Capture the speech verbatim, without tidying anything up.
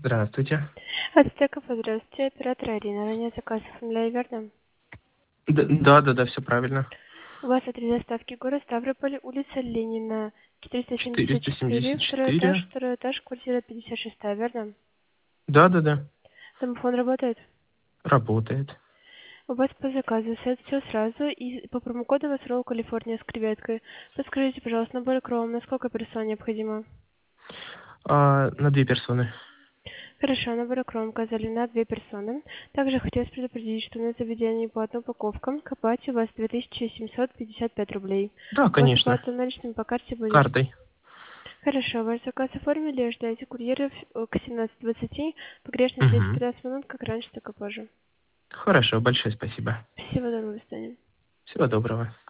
Здравствуйте. Ацтеков, здравствуйте. Оператор Арина. Ранее заказ оформляли, верно? Д- Да, да, да, все правильно. У вас адрес доставки город Ставрополь, улица Ленина, четыреста семьдесят четыреста четыре, семьдесят второй этаж, четыре. второй этаж, квартира пятьдесят шесть, верно? Да, да, да. Домофон работает? Работает. У вас по заказу все сразу, и по промокоду у вас ролл Калифорния с креветкой. Подскажите, пожалуйста, набор кром, на сколько персон необходимо? А, на две персоны. Хорошо, набор кром указали на две персоны. Также хотелось предупредить, что на заведении по одной упаковкам к оплате у вас две тысячи семьсот пятьдесят пять рублей. Да, У вас конечно. оплата наличными по карте будет? Картой. Хорошо, ваш заказ оформили, ждайте курьеров э, к семнадцати двадцати, погрешность Угу. десять-пятнадцать минут, как раньше, так и позже. Хорошо, большое спасибо. Всего доброго, до свидания. Всего доброго.